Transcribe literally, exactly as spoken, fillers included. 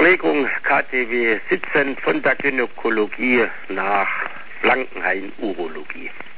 Verlegung K T W sitzend von der Gynäkologie nach Blankenhain Urologie.